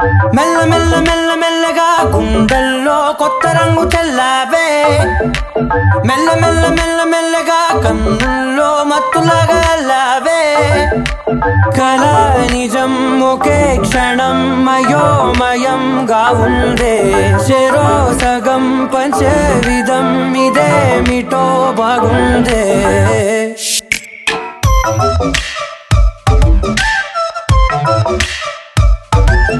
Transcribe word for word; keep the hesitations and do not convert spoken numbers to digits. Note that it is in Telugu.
మెల్ల మెల్ల మెల్ల మెల్లగా గుండెల్లో కొత్త రంగు చల్లావే మెల్ల మెల్ల మెల్ల మెల్లగా కన్నుల్లో మత్తులాగా అల్లావే కళ నిజం ఒకే క్షణం మయోమయంగా ఉందే చెరో సగం పంచే విధం ఇదేమిటో బాగుందే